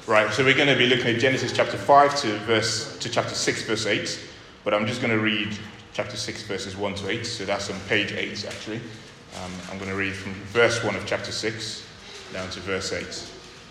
Right, so we're going to be looking at Genesis chapter 5 to chapter 6, verse 8. But I'm just going to read chapter 6, verses 1 to 8. So that's on page 8, actually. I'm going to read from verse 1 of chapter 6 down to verse 8.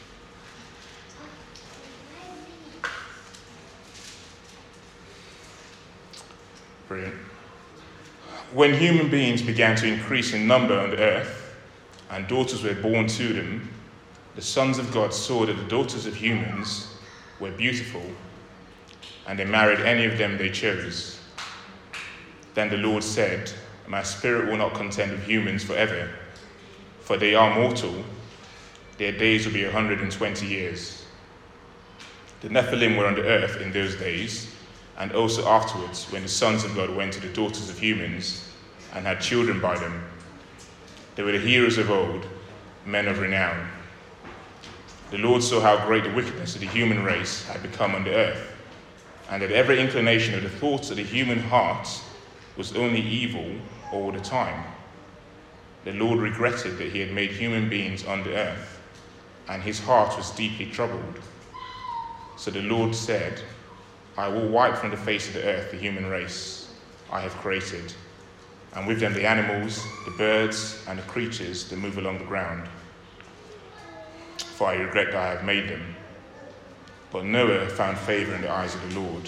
Brilliant. When human beings began to increase in number on the earth, and daughters were born to them, the sons of God saw that the daughters of humans were beautiful, and they married any of them they chose. Then the Lord said, "My spirit will not contend with humans forever, for they are mortal. Their days will be 120 years. The Nephilim were on the earth in those days, and also afterwards, when the sons of God went to the daughters of humans and had children by them. They were the heroes of old, men of renown. The Lord saw how great the wickedness of the human race had become on the earth, and that every inclination of the thoughts of the human heart was only evil all the time. The Lord regretted that he had made human beings on the earth, and his heart was deeply troubled. So the Lord said, I will wipe from the face of the earth the human race I have created, and with them the animals, the birds, and the creatures that move along the ground. For I regret that I have made them. But Noah found favor in the eyes of the Lord."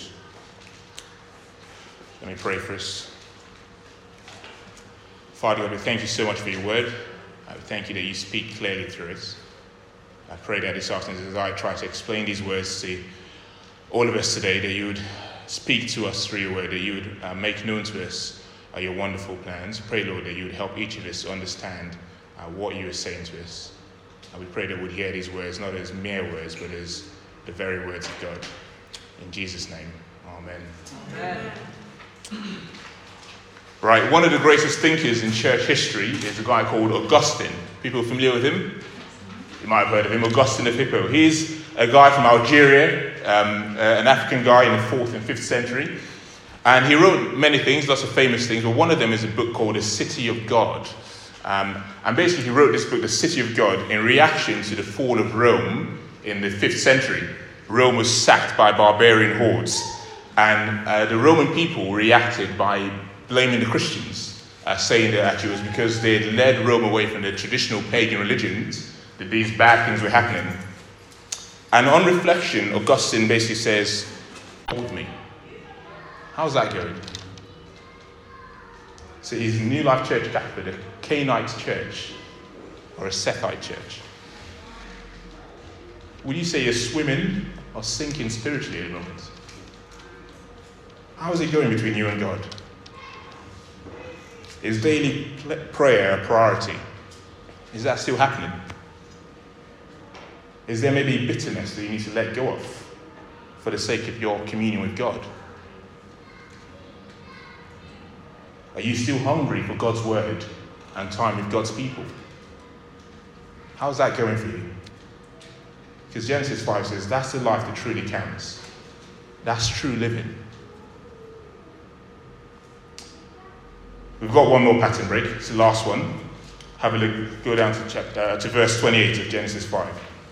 Let me pray for us. Father God, we thank you so much for your word. I thank you that you speak clearly through it. I pray that this afternoon, as I try to explain these words to all of us today, that you would speak to us through your word, that you would make known to us your wonderful plans. Pray, Lord, that you would help each of us to understand what you are saying to us. And we pray that we'd hear these words not as mere words, but as the very words of God. In Jesus' name, amen. Amen. Right, one of the greatest thinkers in church history is a guy called Augustine. People familiar with him? You might have heard of him, Augustine of Hippo. He's a guy from Algeria, an African guy in the 4th and 5th century. And he wrote many things, lots of famous things, but one of them is a book called The City of God. And basically he wrote this book, The City of God, in reaction to the fall of Rome in the 5th century. Rome was sacked by barbarian hordes, and the Roman people reacted by blaming the Christians, saying that actually it was because they had led Rome away from the traditional pagan religions that these bad things were happening. And on reflection, Augustine basically says, "Hold me." How's that going? So he's a New Life Church Catholic, a Canaanite church, or a Sethite church. Would you say you're swimming or sinking spiritually at the moment? How is it going between you and God? Is daily prayer a priority? Is that still happening? Is there maybe bitterness that you need to let go of for the sake of your communion with God? Are you still hungry for God's word and time with God's people? How's that going for you? Because Genesis 5 says that's the life that truly counts. That's true living. We've got one more pattern break. It's the last one. Have a look. Go down to verse 28 of Genesis 5.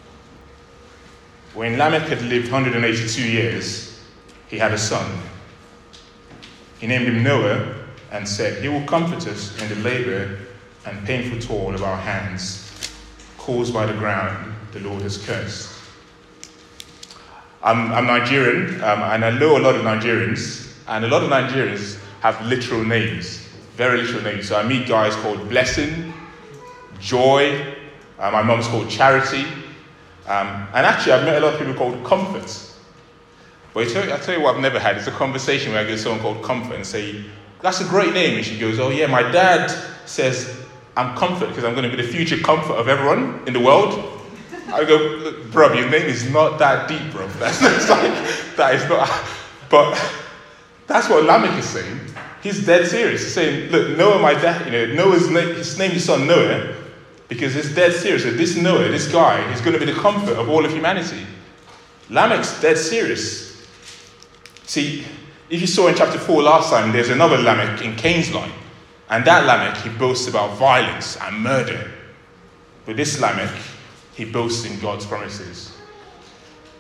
When Lamech had lived 182 years, he had a son. He named him Noah and said, "He will comfort us in the labor and painful toil of our hands, caused by the ground the Lord has cursed." I'm Nigerian, and I know a lot of Nigerians, and a lot of Nigerians have literal names, very literal names. So I meet guys called Blessing, Joy, my mum's called Charity, and actually I've met a lot of people called Comfort. But I tell you what I've never had, it's a conversation where I get someone called Comfort and say, "That's a great name." And she goes, "Oh yeah, my dad says I'm Comfort because I'm going to be the future comfort of everyone in the world." I go, "Look, bro, your name is not that deep, bro. That is not." But that's what Lamech is saying. He's dead serious. He's saying, "Look, Noah, my dad, his name is son Noah, because it's dead serious. So this Noah, this guy, is going to be the comfort of all of humanity." Lamech's dead serious. See, if you saw in chapter 4 last time, there's another Lamech in Cain's line. And that Lamech, he boasts about violence and murder. But this Lamech, he boasts in God's promises.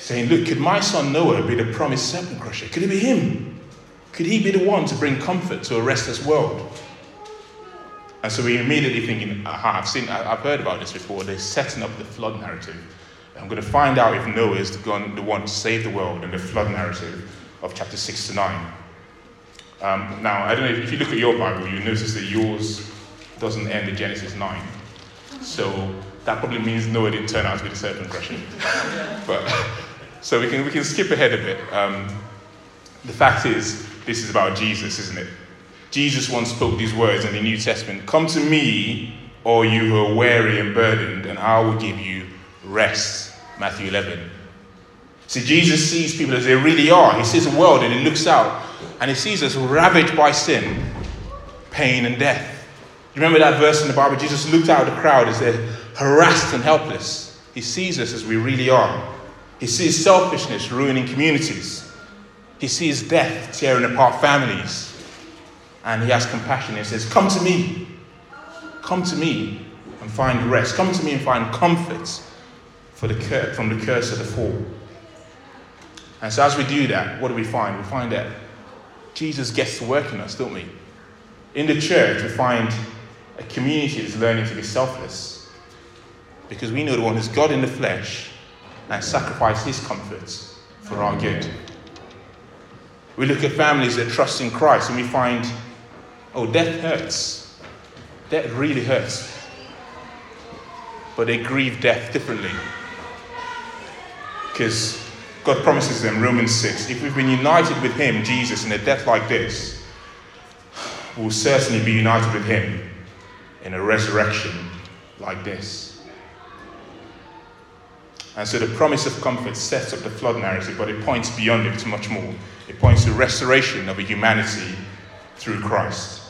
saying, look, could my son Noah be the promised serpent crusher? Could it be him? Could he be the one to bring comfort to a restless world? And so we're immediately thinking, I've heard about this before. They're setting up the flood narrative. I'm going to find out if Noah is the one to save the world in the flood narrative of chapter 6 to 9. Now, I don't know, if you look at your Bible, you notice that yours doesn't end in Genesis 9. So that probably means Noah didn't turn out to be the serpent crusher. So we can skip ahead a bit. The fact is, this is about Jesus, isn't it? Jesus once spoke these words in the New Testament, "Come to me, all you who are weary and burdened, and I will give you rest." Matthew 11. See, Jesus sees people as they really are. He sees the world and he looks out and he sees us ravaged by sin, pain and death. You remember that verse in the Bible? Jesus looked out at the crowd as they're harassed and helpless. He sees us as we really are. He sees selfishness ruining communities. He sees death tearing apart families. And he has compassion and says, come to me and find rest. Come to me and find comfort from the curse of the fall. And so as we do that, what do we find? We find that Jesus gets to work in us, don't we? In the church, we find a community that's learning to be selfless, because we know the one who's God in the flesh and sacrificed his comforts for our good. We look at families that trust in Christ and we find, death hurts. Death really hurts. But they grieve death differently. Because God promises them, Romans 6, if we've been united with him, Jesus, in a death like this, we'll certainly be united with him in a resurrection like this. And so the promise of comfort sets up the flood narrative, but it points beyond it to much more. It points to restoration of a humanity through Christ.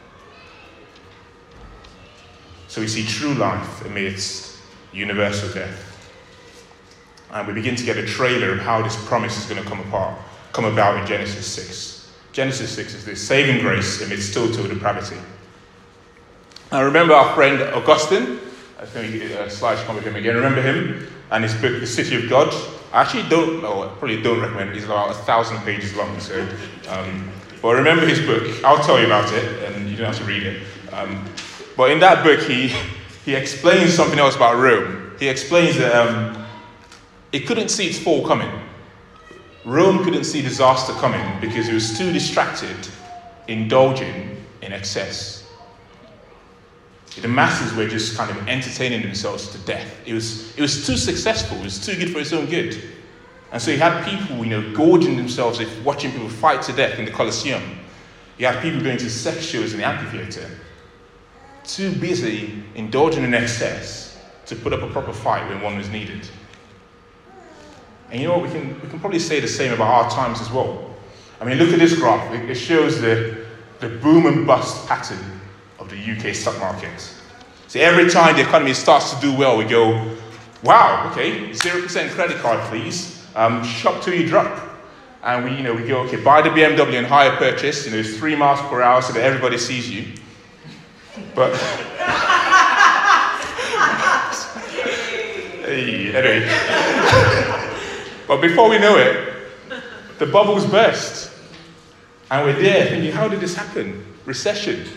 So we see true life amidst universal death. And we begin to get a trailer of how this promise is going to come about in Genesis 6. Genesis 6 is this saving grace amidst total depravity. Now remember our friend Augustine? I think a slide should come with him again. Remember him and his book, The City of God? I actually probably don't recommend it. It's about 1,000 pages long. So, but remember his book. I'll tell you about it, and you don't have to read it. But in that book, he explains something else about Rome. He explains that it couldn't see its fall coming. Rome couldn't see disaster coming because it was too distracted, indulging in excess. The masses were just kind of entertaining themselves to death. It was too successful. It was too good for its own good. And so you had people, gorging themselves watching people fight to death in the Colosseum. You had people going to sex shows in the amphitheater. Too busy indulging in excess to put up a proper fight when one was needed. And you know what? We can probably say the same about our times as well. I mean, look at this graph. It shows the boom and bust pattern of the UK stock market. So every time the economy starts to do well, we go, wow, okay, 0% credit card, please. Shop till you drop. And we go, okay, buy the BMW and hire purchase. It's 3 miles per hour so that everybody sees you. But anyway. But before we know it, the bubbles burst. And we're there thinking, how did this happen? Recession.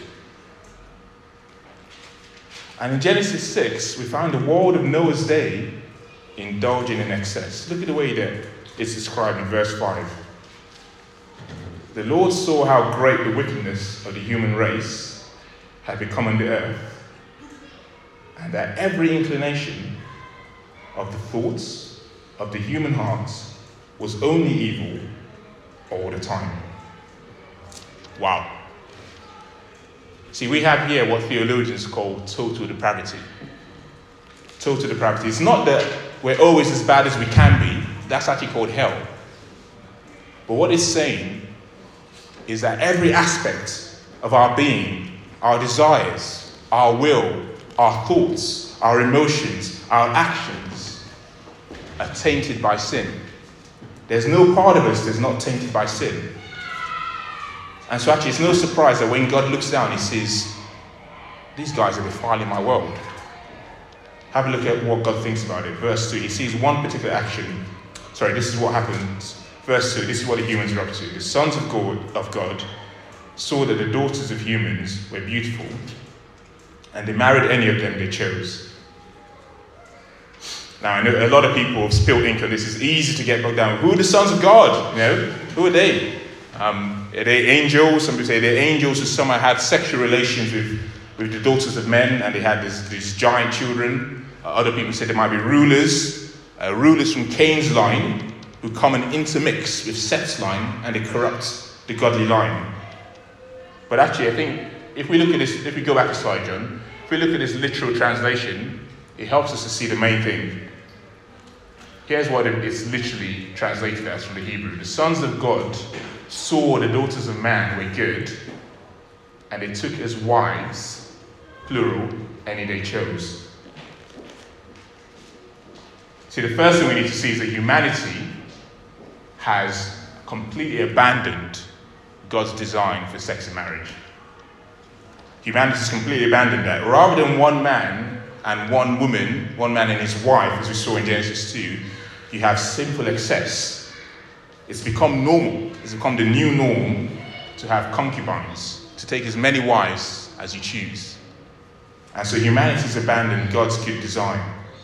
And in Genesis 6, we find the world of Noah's day indulging in excess. Look at the way that it's described in verse 5. The Lord saw how great the wickedness of the human race had become on the earth, and that every inclination of the thoughts of the human heart was only evil all the time. Wow. See, we have here what theologians call total depravity. Total depravity. It's not that we're always as bad as we can be. That's actually called hell. But what it's saying is that every aspect of our being, our desires, our will, our thoughts, our emotions, our actions are tainted by sin. There's no part of us that's not tainted by sin. And so actually it's no surprise that when God looks down, he sees, these guys are defiling my world. Have a look at what God thinks about it. Verse 2, he sees one particular action this is what happens. Verse 2, this is what the humans are up to. The sons of God saw that the daughters of humans were beautiful, and they married any of them they chose. Now, I know a lot of people have spilled ink on this. It's easy to get bogged down. Who are the sons of God? Who are they? Are they angels? Some people say they're angels who somehow had sexual relations with the daughters of men, and they had these giant children. Other people say they might be rulers from Cain's line, who come and intermix with Seth's line, and they corrupt the godly line. But actually, I think if we look at this, if we go back a slide, John, if we look at this literal translation, it helps us to see the main thing. Here's what it's literally translated as from the Hebrew. The sons of God saw the daughters of man were good, and they took as wives, plural, any they chose. See, the first thing we need to see is that humanity has completely abandoned God's design for sex and marriage. Humanity has completely abandoned that. Rather than one man and one woman, one man and his wife, as we saw in Genesis 2, you have sinful excess. It's become normal. It's become the new norm to have concubines, to take as many wives as you choose. And so humanity has abandoned God's good design.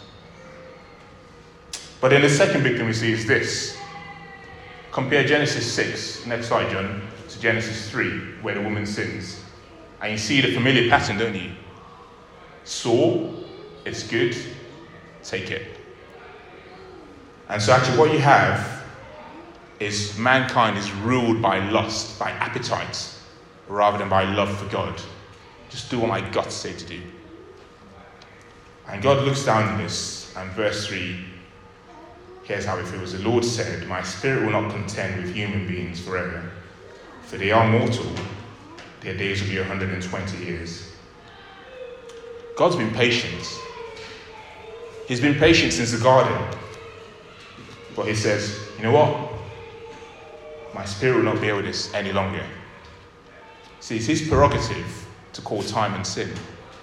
But then the second big thing we see is this. Compare Genesis 6, next slide, John, to Genesis 3, where the woman sins. And you see the familiar pattern, don't you? Saw, it's good, take it. And so actually what you have is mankind is ruled by lust, by appetite, rather than by love for God. Just do what my guts say to do. And God looks down on this, and verse 3, here's how it feels. The Lord said, "My spirit will not contend with human beings forever, for they are mortal. Their days will be 120 years. God's been patient. He's been patient since the garden. But he says, you know what? My spirit will not bear with this any longer. See, it's his prerogative to call time and sin.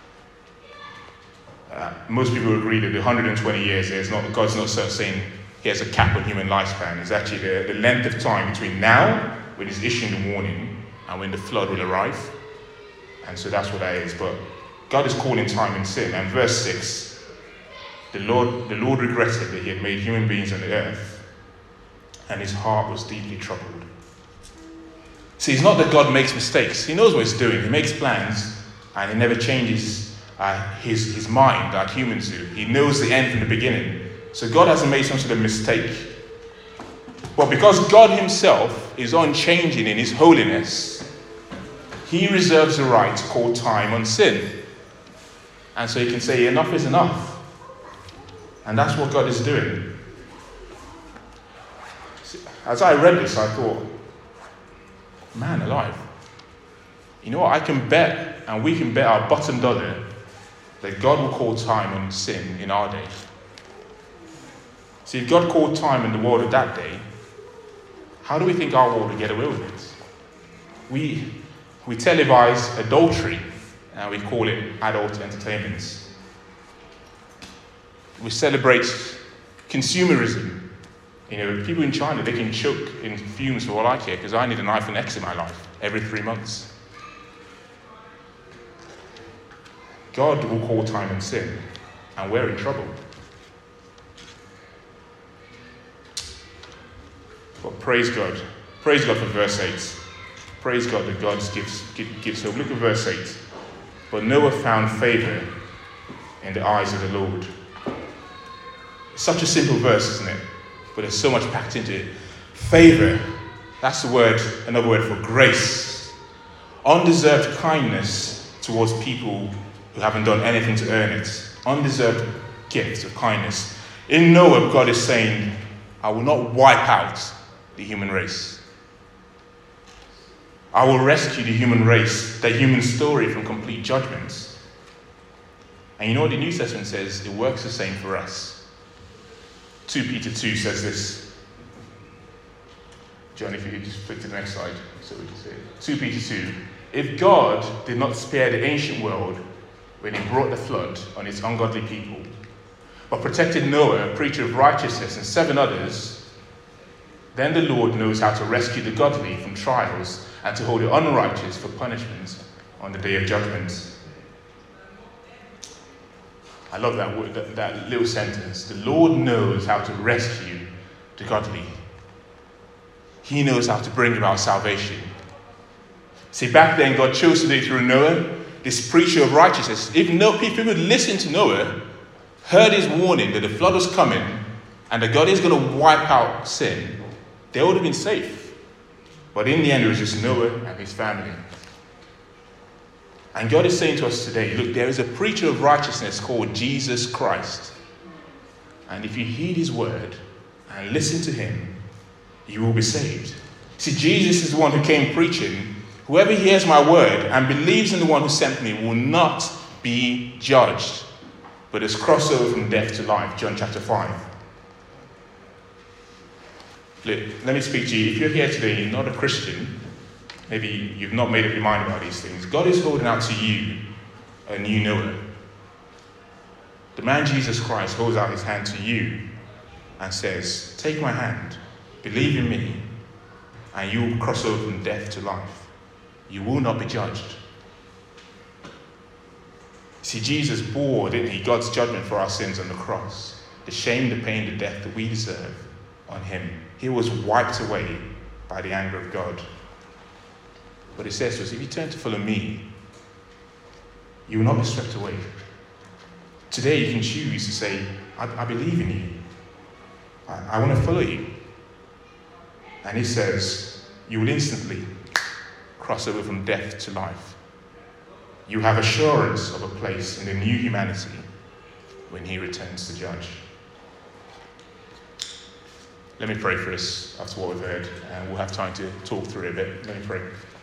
Most people agree that the 120 years, God's not sort of saying he has a cap on human lifespan. It's actually the length of time between now, when he's issuing the warning, and when the flood will arrive. And so that's what that is. But God is calling time and sin. And verse 6, the Lord regretted that he had made human beings on the earth, and his heart was deeply troubled. See, it's not that God makes mistakes. He knows what he's doing. He makes plans, and he never changes his mind like humans do. He knows the end from the beginning. So God hasn't made some sort of mistake. But because God himself is unchanging in his holiness, he reserves the right to call time on sin. And so he can say, enough is enough. And that's what God is doing. As I read this, I thought, man alive. You know what? I can bet, and we can bet our bottom dollar, that God will call time on sin in our day. See, if God called time in the world of that day, how do we think our world would get away with it? We televise adultery, and we call it adult entertainment. We celebrate consumerism. You know, people in China, they can choke in fumes for all I care, because I need an iPhone X in my life every 3 months. God will call time and sin, and we're in trouble. But praise God. Praise God for verse 8. Praise God that God gives hope. Look at verse 8. But Noah found favor in the eyes of the Lord. It's such a simple verse, isn't it? But there's so much packed into it. Favor, that's the word, another word for grace. Undeserved kindness towards people who haven't done anything to earn it. Undeserved gifts of kindness. In Noah, God is saying, I will not wipe out the human race. I will rescue the human race, the human story, from complete judgment. And you know what the New Testament says? It works the same for us. 2 Peter 2 says this. John, if you could just flip to the next slide so we can see it. 2 Peter 2. If God did not spare the ancient world when he brought the flood on his ungodly people, but protected Noah, a preacher of righteousness, and 7 others Then the Lord knows how to rescue the godly from trials and to hold the unrighteous for punishment on the day of judgment. I love that word, that little sentence. The Lord knows how to rescue the godly. He knows how to bring about salvation. See, back then, God chose to do it through Noah, this preacher of righteousness. If people would listen to Noah, heard his warning that the flood was coming and that God is going to wipe out sin, they would have been safe. But in the end, it was just Noah and his family. And God is saying to us today, look, there is a preacher of righteousness called Jesus Christ. And if you heed his word and listen to him, you will be saved. See, Jesus is the one who came preaching, whoever hears my word and believes in the one who sent me will not be judged, but is crossed over from death to life. John chapter 5. Look, let me speak to you. If you're here today and you're not a Christian, maybe you've not made up your mind about these things, God is holding out to you a new Noah. The man Jesus Christ holds out his hand to you and says, take my hand, believe in me, and you will cross over from death to life. You will not be judged. See, Jesus bore, didn't he, God's judgment for our sins on the cross. The shame, the pain, the death that we deserve on him. He was wiped away by the anger of God. But it says to us, if you turn to follow me, you will not be swept away. Today you can choose to say, I believe in you. I want to follow you. And he says, you will instantly cross over from death to life. You have assurance of a place in the new humanity when he returns to judge. Let me pray for us after what we've heard, and we'll have time to talk through it a bit. Let me pray.